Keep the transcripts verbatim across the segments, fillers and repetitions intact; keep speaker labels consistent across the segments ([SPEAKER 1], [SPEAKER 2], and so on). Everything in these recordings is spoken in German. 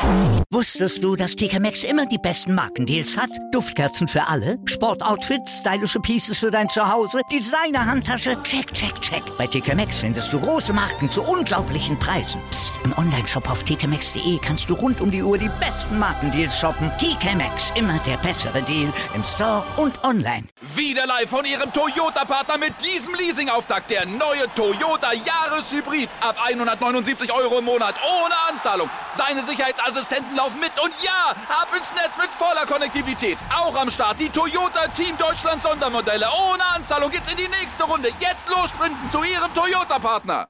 [SPEAKER 1] Wusstest du, dass T K Maxx immer die besten Markendeals hat? Duftkerzen für alle, Sportoutfits, stylische Pieces für dein Zuhause, Designer-Handtasche, check, check, check. Bei T K Maxx findest du große Marken zu unglaublichen Preisen. Psst. Im Onlineshop auf t k maxx punkt d e kannst du rund um die Uhr die besten Markendeals shoppen. T K Maxx, immer der bessere Deal im Store und online.
[SPEAKER 2] Wieder live von Ihrem Toyota-Partner mit diesem Leasing-Auftakt. Der neue Toyota Jahreshybrid. Ab hundertneunundsiebzig Euro im Monat. Ohne Anzahlung. Seine Sicherheitsassistenten laufen mit. Und ja, ab ins Netz mit voller Konnektivität. Auch am Start die Toyota Team Deutschland Sondermodelle. Ohne Anzahlung geht's in die nächste Runde. Jetzt los sprinten zu Ihrem Toyota-Partner.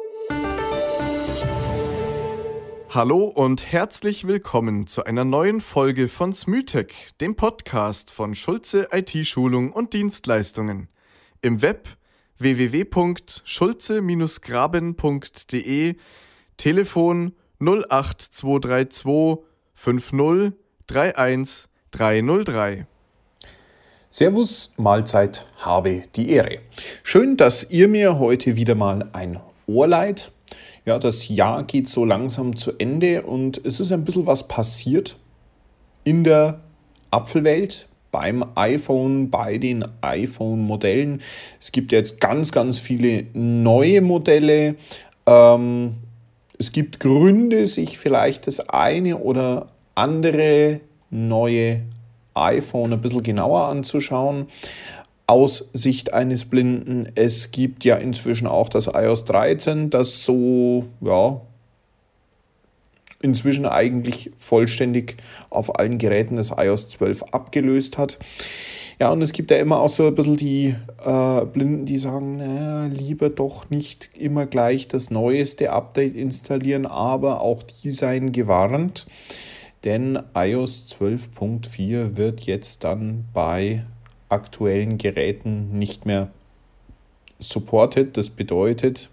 [SPEAKER 3] Hallo und herzlich willkommen zu einer neuen Folge von Smütech, dem Podcast von Schulze I T-Schulung und Dienstleistungen. Im Web w w w punkt schulze graben punkt d e, Telefon null acht zwei drei zwei fünf null drei eins drei null drei.
[SPEAKER 4] Servus, Mahlzeit, habe die Ehre. Schön, dass ihr mir heute wieder mal ein Ohr leiht. Ja, das Jahr geht so langsam zu Ende und es ist ein bisschen was passiert in der Apfelwelt, beim iPhone, bei den iPhone-Modellen. Es gibt jetzt ganz, ganz viele neue Modelle. Ähm, es gibt Gründe, sich vielleicht das eine oder andere neue iPhone ein bisschen genauer anzuschauen. Aus Sicht eines Blinden. Es gibt ja inzwischen auch das i O S dreizehn, das so, ja, inzwischen eigentlich vollständig auf allen Geräten das i O S zwölf abgelöst hat. Ja, und es gibt ja immer auch so ein bisschen die äh, Blinden, die sagen, naja, lieber doch nicht immer gleich das neueste Update installieren, aber auch die seien gewarnt, denn i O S zwölf Punkt vier wird jetzt dann bei aktuellen Geräten nicht mehr supported. Das bedeutet,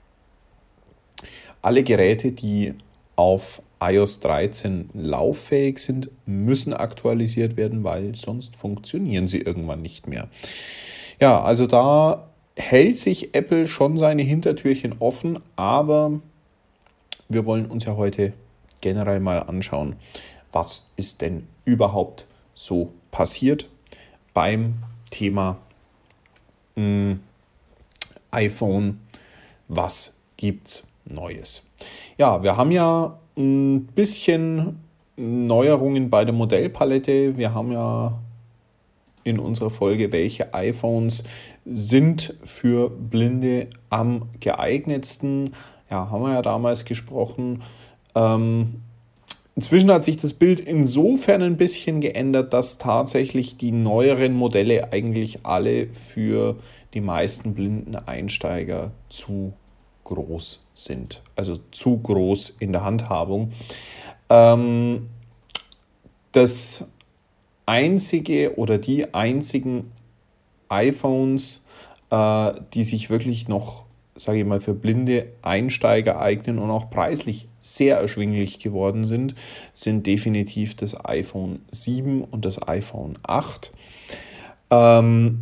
[SPEAKER 4] alle Geräte, die auf i O S dreizehn lauffähig sind, müssen aktualisiert werden, weil sonst funktionieren sie irgendwann nicht mehr. Ja, also da hält sich Apple schon seine Hintertürchen offen, aber wir wollen uns ja heute generell mal anschauen, was ist denn überhaupt so passiert beim Thema mh, iPhone. Was gibt's Neues? Ja, wir haben ja ein bisschen Neuerungen bei der Modellpalette. Wir haben ja in unserer Folge, welche iPhones sind für Blinde am geeignetsten. Ja, haben wir ja damals gesprochen. Ähm, Inzwischen hat sich das Bild insofern ein bisschen geändert, dass tatsächlich die neueren Modelle eigentlich alle für die meisten blinden Einsteiger zu groß sind. Also zu groß in der Handhabung. Ähm, das einzige oder die einzigen iPhones, äh, die sich wirklich noch, sage ich mal, für blinde Einsteiger eignen und auch preislich sehr erschwinglich geworden sind, sind definitiv das iPhone sieben und das iPhone acht. Ähm,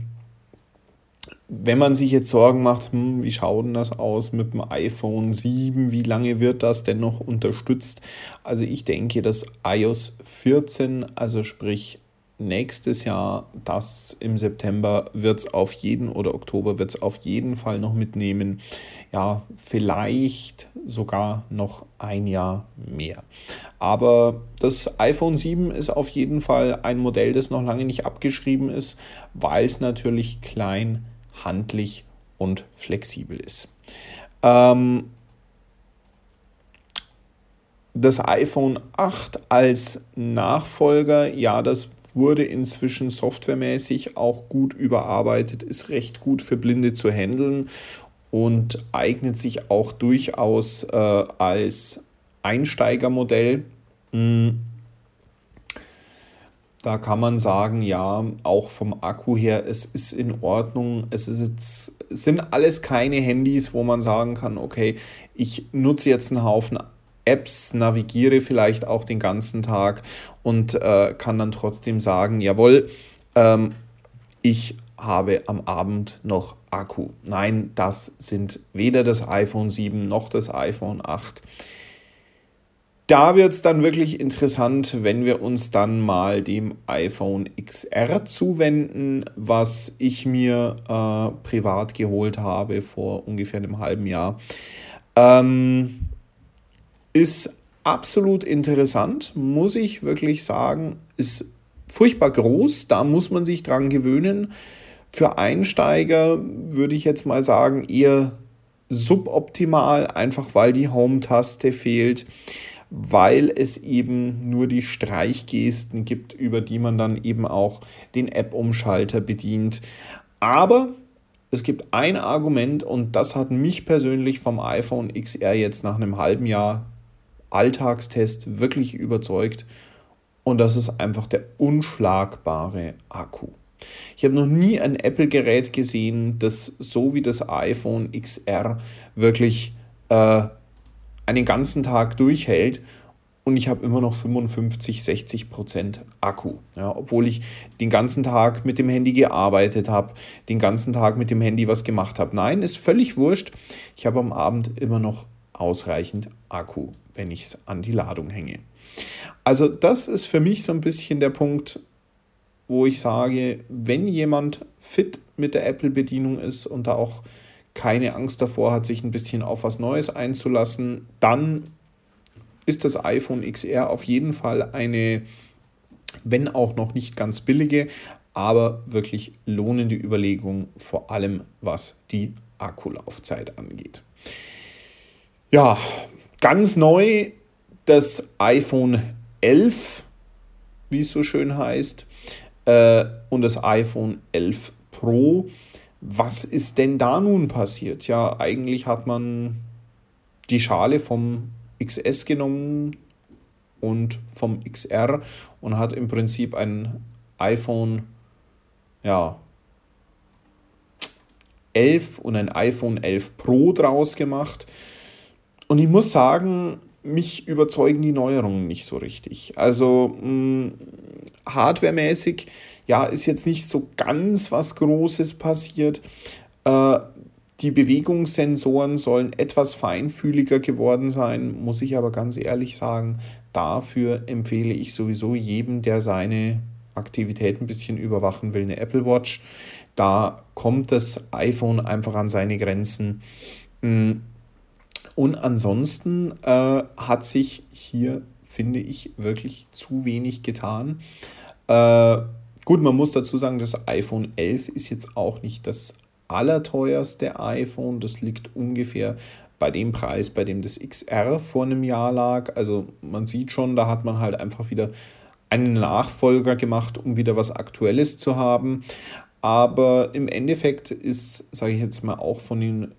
[SPEAKER 4] wenn man sich jetzt Sorgen macht, hm, wie schaut denn das aus mit dem iPhone sieben, wie lange wird das denn noch unterstützt? Also ich denke, das i O S vierzehn, also sprich nächstes Jahr, das im September wird es auf jeden oder Oktober wird es auf jeden Fall noch mitnehmen. Ja, vielleicht sogar noch ein Jahr mehr. Aber das iPhone sieben ist auf jeden Fall ein Modell, das noch lange nicht abgeschrieben ist, weil es natürlich klein, handlich und flexibel ist. Ähm, das iPhone acht als Nachfolger, ja, das wurde inzwischen softwaremäßig auch gut überarbeitet, ist recht gut für Blinde zu handeln und eignet sich auch durchaus äh, als Einsteigermodell. Da kann man sagen, ja, auch vom Akku her, es ist in Ordnung. Es ist jetzt, es sind alles keine Handys, wo man sagen kann, okay, ich nutze jetzt einen Haufen Apps, navigiere vielleicht auch den ganzen Tag und äh, kann dann trotzdem sagen, jawohl, ähm, ich habe am Abend noch Akku. Nein, das sind weder das iPhone sieben noch das iPhone acht. Da wird es dann wirklich interessant, wenn wir uns dann mal dem iPhone X R zuwenden, was ich mir äh, privat geholt habe vor ungefähr einem halben Jahr. Ähm, ist absolut interessant, muss ich wirklich sagen. Ist furchtbar groß, da muss man sich dran gewöhnen. Für Einsteiger würde ich jetzt mal sagen, eher suboptimal, einfach weil die Home-Taste fehlt, weil es eben nur die Streichgesten gibt, über die man dann eben auch den App-Umschalter bedient. Aber es gibt ein Argument und das hat mich persönlich vom iPhone X R jetzt nach einem halben Jahr Alltagstest wirklich überzeugt und das ist einfach der unschlagbare Akku. Ich habe noch nie ein Apple-Gerät gesehen, das so wie das iPhone X R wirklich äh, einen ganzen Tag durchhält und ich habe immer noch fünfundfünfzig, sechzig Prozent Akku. Ja, obwohl ich den ganzen Tag mit dem Handy gearbeitet habe, den ganzen Tag mit dem Handy was gemacht habe. Nein, ist völlig wurscht. Ich habe am Abend immer noch ausreichend Akku, wenn ich es an die Ladung hänge. Also das ist für mich so ein bisschen der Punkt, wo ich sage, wenn jemand fit mit der Apple-Bedienung ist und da auch keine Angst davor hat, sich ein bisschen auf was Neues einzulassen, dann ist das iPhone X R auf jeden Fall eine, wenn auch noch nicht ganz billige, aber wirklich lohnende Überlegung, vor allem was die Akkulaufzeit angeht. Ja, ganz neu das iPhone elf, wie es so schön heißt, äh, und das iPhone elf Pro. Was ist denn da nun passiert? Ja, eigentlich hat man die Schale vom X S genommen und vom X R und hat im Prinzip ein iPhone ja, elf und ein iPhone elf Pro draus gemacht. Und ich muss sagen, mich überzeugen die Neuerungen nicht so richtig. Also mh, hardwaremäßig, ja, ist jetzt nicht so ganz was Großes passiert. Äh, die Bewegungssensoren sollen etwas feinfühliger geworden sein, muss ich aber ganz ehrlich sagen. Dafür empfehle ich sowieso jedem, der seine Aktivität ein bisschen überwachen will, eine Apple Watch. Da kommt das iPhone einfach an seine Grenzen. Und ansonsten äh, hat sich hier, finde ich, wirklich zu wenig getan. Äh, gut, man muss dazu sagen, das iPhone elf ist jetzt auch nicht das allerteuerste iPhone. Das liegt ungefähr bei dem Preis, bei dem das X R vor einem Jahr lag. Also man sieht schon, da hat man halt einfach wieder einen Nachfolger gemacht, um wieder was Aktuelles zu haben. Aber im Endeffekt ist, sage ich jetzt mal, auch von den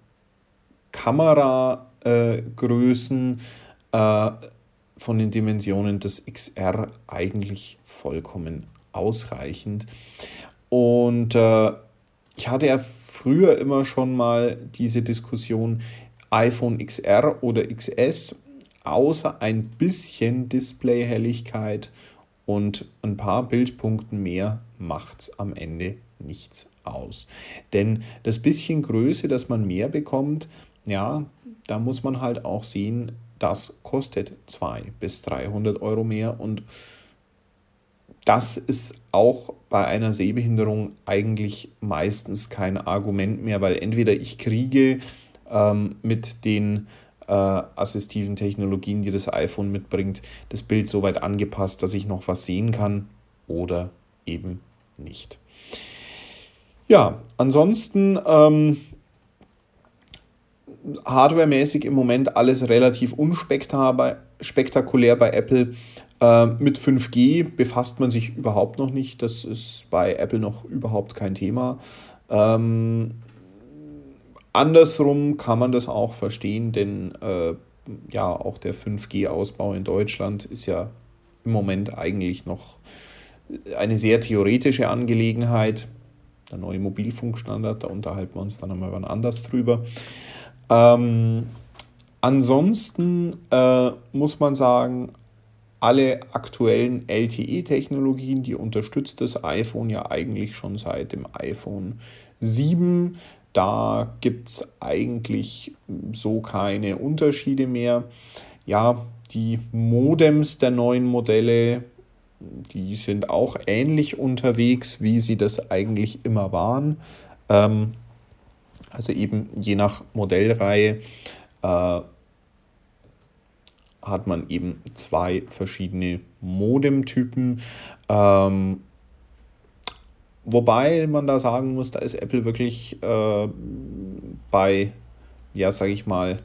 [SPEAKER 4] Kameragrößen, äh, von den Dimensionen des X R eigentlich vollkommen ausreichend. Und äh, ich hatte ja früher immer schon mal diese Diskussion iPhone X R oder X S, außer ein bisschen Displayhelligkeit und ein paar Bildpunkten mehr macht es am Ende nichts aus. Denn das bisschen Größe, das man mehr bekommt, ja, da muss man halt auch sehen, das kostet zweihundert bis dreihundert Euro mehr und das ist auch bei einer Sehbehinderung eigentlich meistens kein Argument mehr, weil entweder ich kriege ähm, mit den äh, assistiven Technologien, die das iPhone mitbringt, das Bild so weit angepasst, dass ich noch was sehen kann oder eben nicht. Ja, ansonsten ähm, hardwaremäßig im Moment alles relativ unspektakulär bei Apple. Äh, mit fünf G befasst man sich überhaupt noch nicht. Das ist bei Apple noch überhaupt kein Thema. Ähm, andersrum kann man das auch verstehen, denn äh, ja, auch der fünf G Ausbau in Deutschland ist ja im Moment eigentlich noch eine sehr theoretische Angelegenheit. Der neue Mobilfunkstandard, da unterhalten wir uns dann einmal wann anders drüber. Ähm, ansonsten äh, muss man sagen, alle aktuellen L T E-Technologien, die unterstützt das iPhone ja eigentlich schon seit dem iPhone sieben. Da gibt es eigentlich so keine Unterschiede mehr. Ja, die Modems der neuen Modelle, die sind auch ähnlich unterwegs, wie sie das eigentlich immer waren. Ähm, also eben je nach Modellreihe äh, hat man eben zwei verschiedene Modemtypen. Ähm, wobei man da sagen muss, da ist Apple wirklich äh, bei, ja, sage ich mal,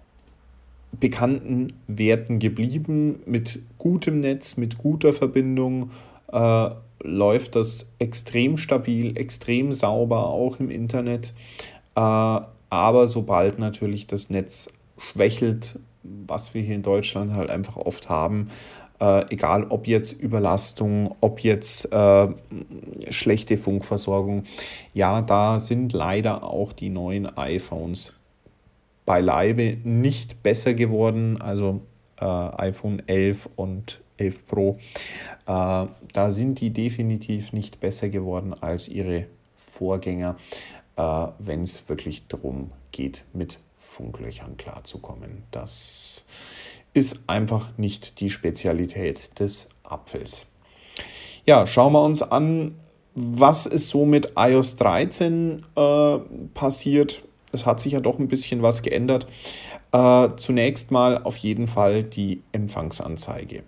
[SPEAKER 4] bekannten Werten geblieben. Mit gutem Netz, mit guter Verbindung äh, läuft das extrem stabil, extrem sauber, auch im Internet. Äh, aber sobald natürlich das Netz schwächelt, was wir hier in Deutschland halt einfach oft haben, äh, egal ob jetzt Überlastung, ob jetzt äh, schlechte Funkversorgung, ja, da sind leider auch die neuen iPhones beileibe nicht besser geworden, also äh, iPhone elf und elf Pro, äh, da sind die definitiv nicht besser geworden als ihre Vorgänger, äh, wenn es wirklich darum geht, mit Funklöchern klarzukommen. Das ist einfach nicht die Spezialität des Apfels. Ja, schauen wir uns an, was ist so mit iOS dreizehn äh, passiert. Es hat sich ja doch ein bisschen was geändert. Äh, zunächst mal auf jeden Fall die Empfangsanzeige.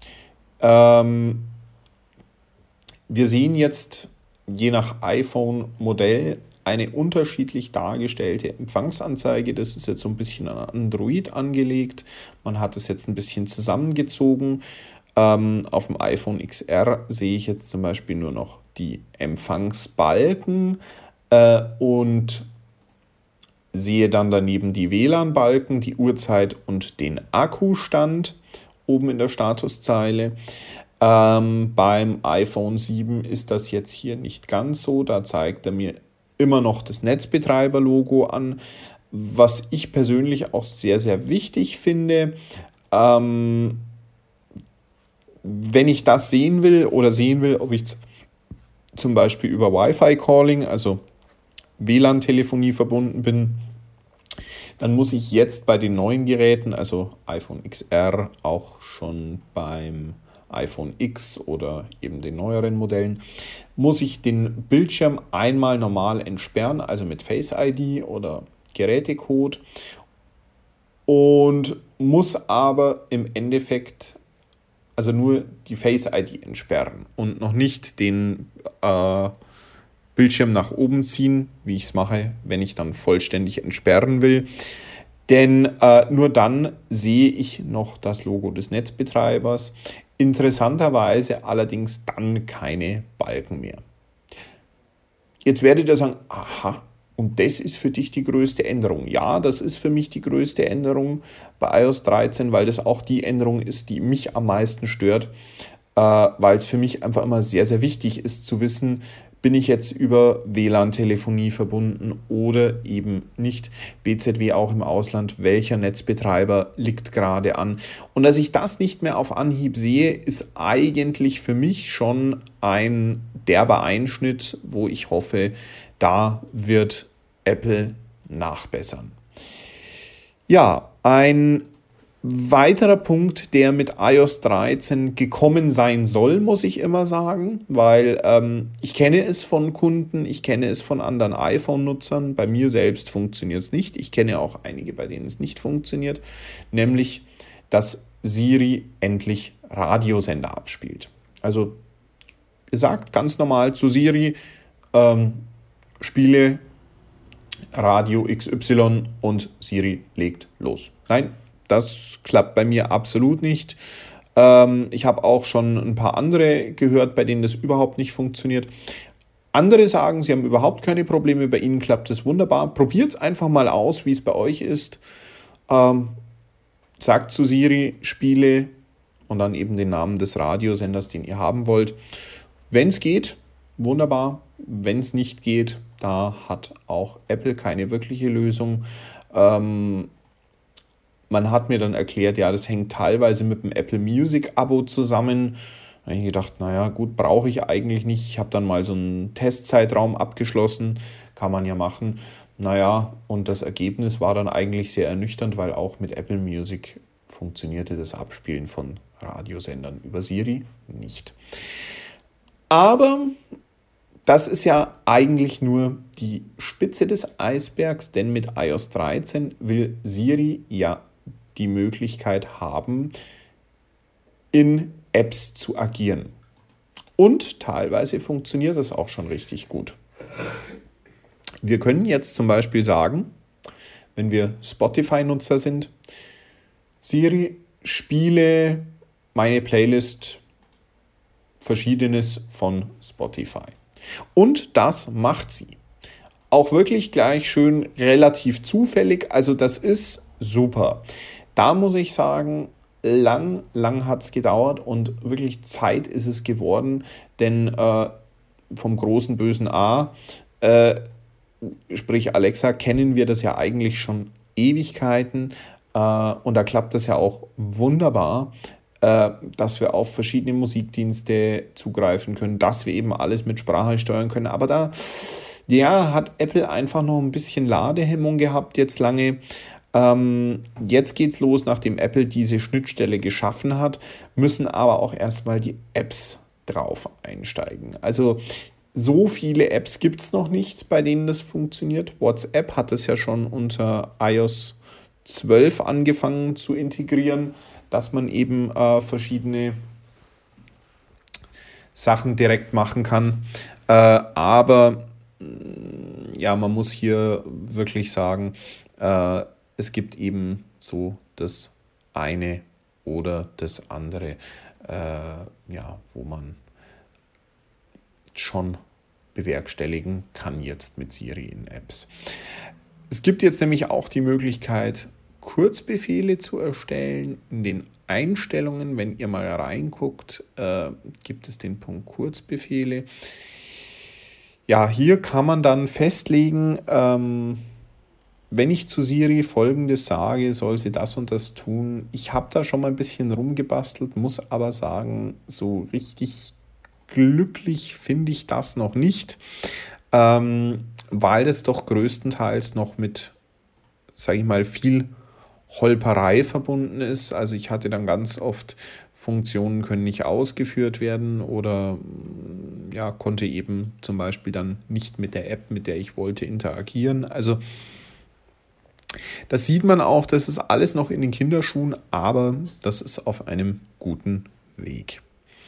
[SPEAKER 4] Ähm, wir sehen jetzt je nach iPhone-Modell eine unterschiedlich dargestellte Empfangsanzeige. Das ist jetzt so ein bisschen an Android angelegt. Man hat es jetzt ein bisschen zusammengezogen. Ähm, auf dem iPhone X R sehe ich jetzt zum Beispiel nur noch die Empfangsbalken äh, und sehe dann daneben die W L A N-Balken, die Uhrzeit und den Akkustand oben in der Statuszeile. Ähm, beim iPhone sieben ist das jetzt hier nicht ganz so. Da zeigt er mir immer noch das Netzbetreiber-Logo an, was ich persönlich auch sehr, sehr wichtig finde. Ähm, wenn ich das sehen will oder sehen will, ob ich z- zum Beispiel über Wi-Fi-Calling, also W L A N-Telefonie verbunden bin, dann muss ich jetzt bei den neuen Geräten, also iPhone X R, auch schon beim iPhone X oder eben den neueren Modellen, muss ich den Bildschirm einmal normal entsperren, also mit Face I D oder Gerätecode, und muss aber im Endeffekt also nur die Face I D entsperren und noch nicht den äh, Bildschirm nach oben ziehen, wie ich es mache, wenn ich dann vollständig entsperren will. Denn äh, nur dann sehe ich noch das Logo des Netzbetreibers. Interessanterweise allerdings dann keine Balken mehr. Jetzt werdet ihr sagen, aha, und das ist für dich die größte Änderung. Ja, das ist für mich die größte Änderung bei iOS dreizehn, weil das auch die Änderung ist, die mich am meisten stört, äh, weil es für mich einfach immer sehr, sehr wichtig ist zu wissen, bin ich jetzt über W L A N-Telefonie verbunden oder eben nicht. B Z W auch im Ausland, welcher Netzbetreiber liegt gerade an. Und dass ich das nicht mehr auf Anhieb sehe, ist eigentlich für mich schon ein derber Einschnitt, wo ich hoffe, da wird Apple nachbessern. Ja, ein weiterer Punkt, der mit iOS dreizehn gekommen sein soll, muss ich immer sagen, weil ähm, ich kenne es von Kunden, ich kenne es von anderen iPhone-Nutzern, bei mir selbst funktioniert es nicht. Ich kenne auch einige, bei denen es nicht funktioniert, nämlich, dass Siri endlich Radiosender abspielt. Also ihr sagt ganz normal zu Siri, ähm, spiele Radio X Y und Siri legt los. Nein, das klappt bei mir absolut nicht. Ähm, ich habe auch schon ein paar andere gehört, bei denen das überhaupt nicht funktioniert. Andere sagen, sie haben überhaupt keine Probleme, bei ihnen klappt es wunderbar. Probiert es einfach mal aus, wie es bei euch ist. Ähm, sagt zu Siri, spiele und dann eben den Namen des Radiosenders, den ihr haben wollt. Wenn es geht, wunderbar. Wenn es nicht geht, da hat auch Apple keine wirkliche Lösung. Ähm, man hat mir dann erklärt, ja, das hängt teilweise mit dem Apple Music Abo zusammen. Da habe ich gedacht, naja, gut, brauche ich eigentlich nicht. Ich habe dann mal so einen Testzeitraum abgeschlossen, kann man ja machen. Naja, und das Ergebnis war dann eigentlich sehr ernüchternd, weil auch mit Apple Music funktionierte das Abspielen von Radiosendern über Siri nicht. Aber das ist ja eigentlich nur die Spitze des Eisbergs, denn mit i O S dreizehn will Siri ja die Möglichkeit haben, in Apps zu agieren. Und teilweise funktioniert das auch schon richtig gut. Wir können jetzt zum Beispiel sagen, wenn wir Spotify-Nutzer sind, Siri, spiele meine Playlist Verschiedenes von Spotify. Und das macht sie. Auch wirklich gleich schön relativ zufällig. Also das ist super. Da muss ich sagen, lang, lang hat es gedauert und wirklich Zeit ist es geworden. Denn äh, vom großen bösen A, äh, sprich Alexa, kennen wir das ja eigentlich schon Ewigkeiten. Äh, und da klappt das ja auch wunderbar, dass wir auf verschiedene Musikdienste zugreifen können, dass wir eben alles mit Sprache steuern können. Aber da ja, hat Apple einfach noch ein bisschen Ladehemmung gehabt jetzt lange. Ähm, jetzt geht's los, nachdem Apple diese Schnittstelle geschaffen hat, müssen aber auch erstmal die Apps drauf einsteigen. Also so viele Apps gibt es noch nicht, bei denen das funktioniert. WhatsApp hat es ja schon unter i O S zwölf angefangen zu integrieren, dass man eben äh, verschiedene Sachen direkt machen kann. Äh, aber ja, man muss hier wirklich sagen, äh, es gibt eben so das eine oder das andere, äh, ja, wo man schon bewerkstelligen kann jetzt mit Siri in Apps. Es gibt jetzt nämlich auch die Möglichkeit, Kurzbefehle zu erstellen. In den Einstellungen, wenn ihr mal reinguckt, äh, gibt es den Punkt Kurzbefehle. Ja, hier kann man dann festlegen, ähm, wenn ich zu Siri Folgendes sage, soll sie das und das tun. Ich habe da schon mal ein bisschen rumgebastelt, muss aber sagen, so richtig glücklich finde ich das noch nicht, ähm, weil das doch größtenteils noch mit, sage ich mal, viel Holperei verbunden ist. Also ich hatte dann ganz oft, Funktionen können nicht ausgeführt werden oder ja, konnte eben zum Beispiel dann nicht mit der App, mit der ich wollte, interagieren. Also das sieht man auch, das ist alles noch in den Kinderschuhen, aber das ist auf einem guten Weg.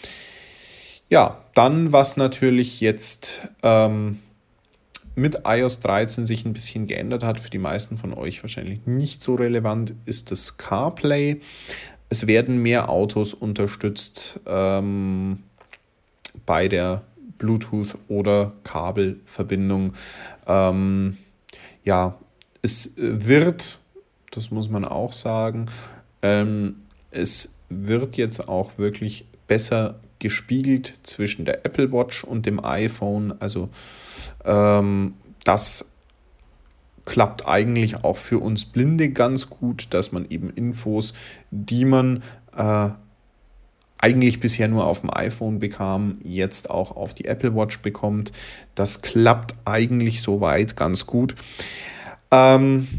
[SPEAKER 4] Ja, dann, was natürlich jetzt ähm, mit i O S dreizehn sich ein bisschen geändert hat, für die meisten von euch wahrscheinlich nicht so relevant, ist das CarPlay. Es werden mehr Autos unterstützt ähm, bei der Bluetooth- oder Kabelverbindung. Ähm, ja, es wird, das muss man auch sagen, ähm, es wird jetzt auch wirklich besser gespiegelt zwischen der Apple Watch und dem iPhone. Also ähm, das klappt eigentlich auch für uns Blinde ganz gut, dass man eben Infos, die man äh, eigentlich bisher nur auf dem iPhone bekam, jetzt auch auf die Apple Watch bekommt. Das klappt eigentlich soweit ganz gut. Ähm,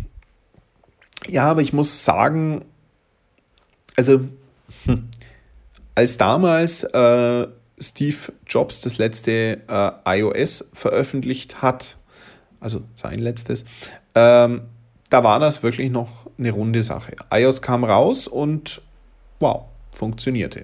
[SPEAKER 4] ja, aber ich muss sagen, also hm, als damals äh, Steve Jobs das letzte äh, iOS veröffentlicht hat, also sein letztes, ähm, da war das wirklich noch eine runde Sache. iOS kam raus und wow, funktionierte.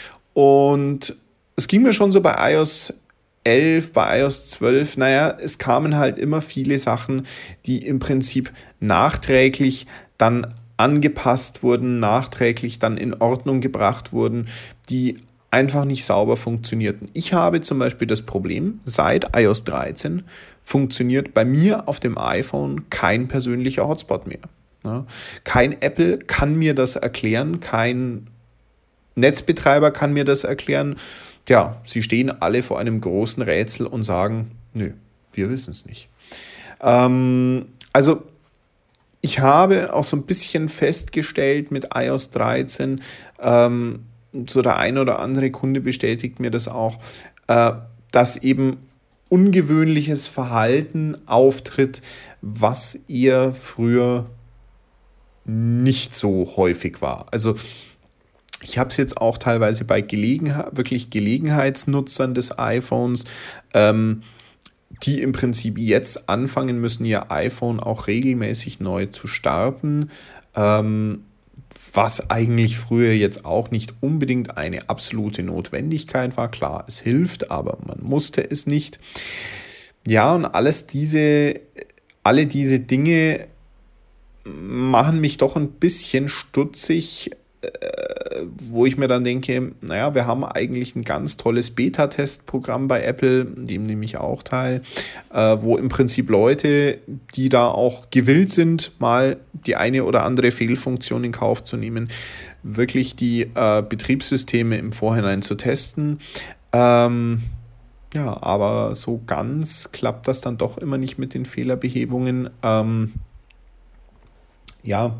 [SPEAKER 4] Und es ging mir schon so bei iOS elf, bei iOS zwölf, naja, es kamen halt immer viele Sachen, die im Prinzip nachträglich dann angepasst wurden, nachträglich dann in Ordnung gebracht wurden, die einfach nicht sauber funktionierten. Ich habe zum Beispiel das Problem, seit iOS dreizehn funktioniert bei mir auf dem iPhone kein persönlicher Hotspot mehr. Ja, kein Apple kann mir das erklären, kein Netzbetreiber kann mir das erklären. Ja, sie stehen alle vor einem großen Rätsel und sagen, nö, wir wissen es nicht. Ähm, also ich habe auch so ein bisschen festgestellt mit iOS dreizehn, ähm, so der ein oder andere Kunde bestätigt mir das auch, äh, dass eben ungewöhnliches Verhalten auftritt, was ihr früher nicht so häufig war. Also ich habe es jetzt auch teilweise bei Gelegenheit, wirklich Gelegenheitsnutzern des iPhones, ähm, die im Prinzip jetzt anfangen müssen, ihr iPhone auch regelmäßig neu zu starten, ähm, was eigentlich früher jetzt auch nicht unbedingt eine absolute Notwendigkeit war. Klar, es hilft, aber man musste es nicht. Ja, und alles diese, alle diese Dinge machen mich doch ein bisschen stutzig, äh, wo ich mir dann denke, naja, wir haben eigentlich ein ganz tolles Beta-Testprogramm bei Apple, dem nehme ich auch teil, äh, wo im Prinzip Leute, die da auch gewillt sind, mal die eine oder andere Fehlfunktion in Kauf zu nehmen, wirklich die äh, Betriebssysteme im Vorhinein zu testen. Ähm, ja, aber so ganz klappt das dann doch immer nicht mit den Fehlerbehebungen. Ähm, ja,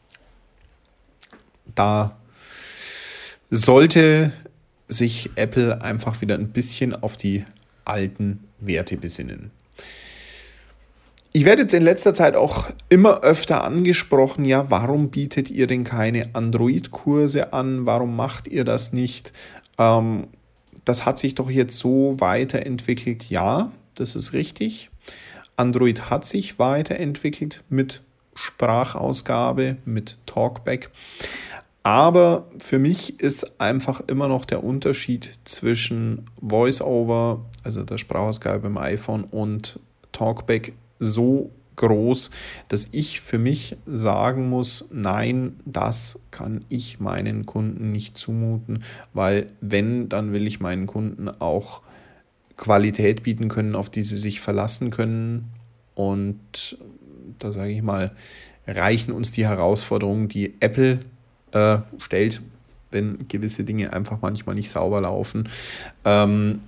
[SPEAKER 4] da sollte sich Apple einfach wieder ein bisschen auf die alten Werte besinnen. Ich werde jetzt in letzter Zeit auch immer öfter angesprochen, ja, warum bietet ihr denn keine Android-Kurse an? Warum macht ihr das nicht? Ähm, das hat sich doch jetzt so weiterentwickelt. Ja, das ist richtig. Android hat sich weiterentwickelt mit Sprachausgabe, mit Talkback. Aber für mich ist einfach immer noch der Unterschied zwischen VoiceOver, also der Sprachausgabe beim iPhone, und Talkback so groß, dass ich für mich sagen muss, nein, das kann ich meinen Kunden nicht zumuten, weil wenn, dann will ich meinen Kunden auch Qualität bieten können, auf die sie sich verlassen können. Und da sage ich mal, reichen uns die Herausforderungen, die Apple äh, stellt, wenn gewisse Dinge einfach manchmal nicht sauber laufen. Ähm,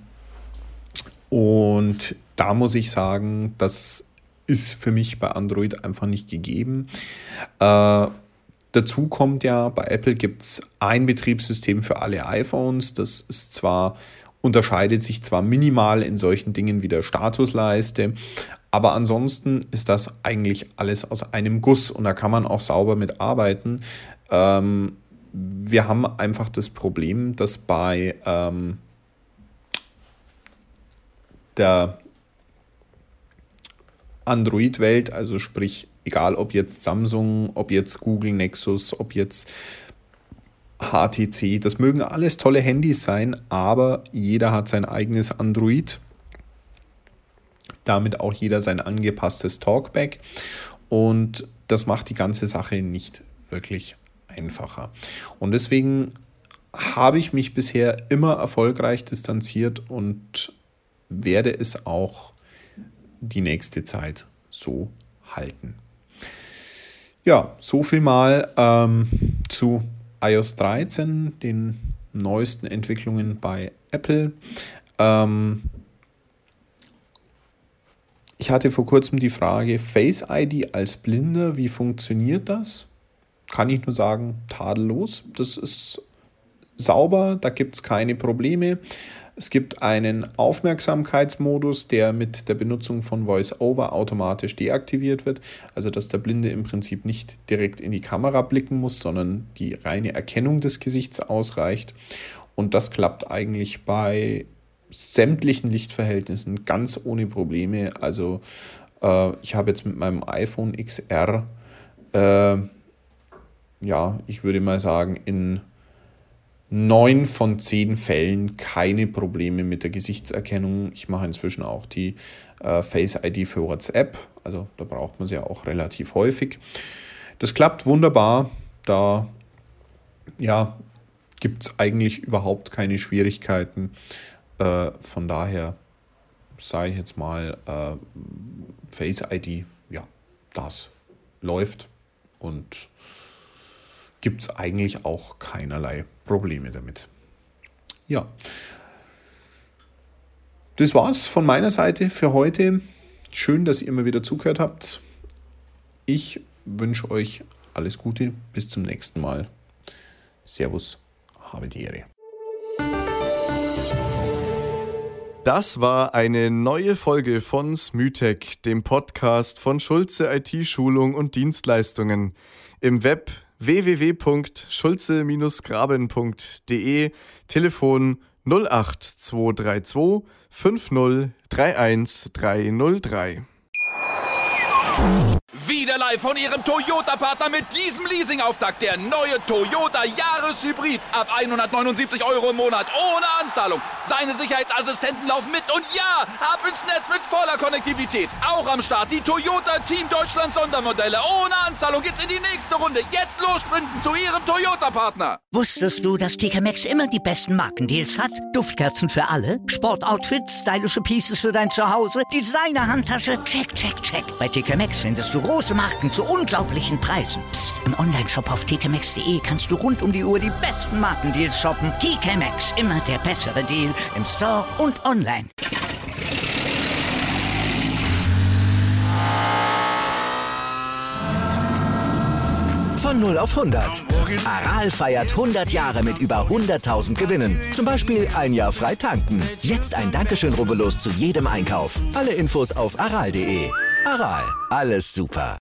[SPEAKER 4] und da muss ich sagen, das ist für mich bei Android einfach nicht gegeben. Äh, dazu kommt ja, bei Apple gibt es ein Betriebssystem für alle iPhones. Das ist zwar, unterscheidet sich zwar minimal in solchen Dingen wie der Statusleiste, aber ansonsten ist das eigentlich alles aus einem Guss und da kann man auch sauber mit arbeiten. Ähm, wir haben einfach das Problem, dass bei ähm, der Android-Welt, also sprich, egal ob jetzt Samsung, ob jetzt Google Nexus, ob jetzt H T C, das mögen alles tolle Handys sein, aber jeder hat sein eigenes Android, damit auch jeder sein angepasstes Talkback und das macht die ganze Sache nicht wirklich einfacher. Und deswegen habe ich mich bisher immer erfolgreich distanziert und werde es auch die nächste Zeit so halten. Ja, so viel mal ähm, zu i O S dreizehn, den neuesten Entwicklungen bei Apple. Ähm, ich hatte vor kurzem die Frage, Face I D als Blinder, wie funktioniert das? Kann ich nur sagen, tadellos. Das ist sauber, da gibt es keine Probleme. Es gibt einen Aufmerksamkeitsmodus, der mit der Benutzung von VoiceOver automatisch deaktiviert wird. Also dass der Blinde im Prinzip nicht direkt in die Kamera blicken muss, sondern die reine Erkennung des Gesichts ausreicht. Und das klappt eigentlich bei sämtlichen Lichtverhältnissen ganz ohne Probleme. Also äh, ich habe jetzt mit meinem iPhone X R, äh, ja, ich würde mal sagen, in neun von zehn Fällen keine Probleme mit der Gesichtserkennung. Ich mache inzwischen auch die äh, Face I D für WhatsApp. Also da braucht man sie ja auch relativ häufig. Das klappt wunderbar. Da ja, gibt es eigentlich überhaupt keine Schwierigkeiten. Äh, von daher sage ich jetzt mal, äh, Face I D, ja, das läuft und gibt es eigentlich auch keinerlei Probleme damit. Ja, das war's von meiner Seite für heute. Schön, dass ihr immer wieder zugehört habt. Ich wünsche euch alles Gute. Bis zum nächsten Mal. Servus, habe die Ehre.
[SPEAKER 3] Das war eine neue Folge von SMÜTEC, dem Podcast von Schulze I T-Schulung und Dienstleistungen. Im Web w w w punkt schulze graben punkt d e, Telefon null acht zwei drei zwei fünf null drei eins drei null drei.
[SPEAKER 2] Wieder live von Ihrem Toyota-Partner mit diesem Leasing-Auftakt. Der neue Toyota Jahreshybrid. Ab hundertneunundsiebzig Euro im Monat. Ohne Anzahlung. Seine Sicherheitsassistenten laufen mit. Und ja, ab ins Netz mit voller Konnektivität. Auch am Start die Toyota Team Deutschland Sondermodelle. Ohne Anzahlung geht's in die nächste Runde. Jetzt los sprinten zu Ihrem Toyota-Partner.
[SPEAKER 1] Wusstest du, dass T K Maxx immer die besten Markendeals hat? Duftkerzen für alle, Sportoutfits, stylische Pieces für dein Zuhause, Designer-Handtasche, check, check, check. Bei T K Maxx findest du große Marken zu unglaublichen Preisen. Psst. Im Onlineshop auf t k maxx punkt d e kannst du rund um die Uhr die besten Markendeals shoppen. T K Maxx, immer der bessere Deal im Store und online.
[SPEAKER 5] Von null auf hundert. Aral feiert hundert Jahre mit über hunderttausend Gewinnen. Zum Beispiel ein Jahr frei tanken. Jetzt ein Dankeschön, rubbellos zu jedem Einkauf. Alle Infos auf aral punkt d e. Aral, alles super.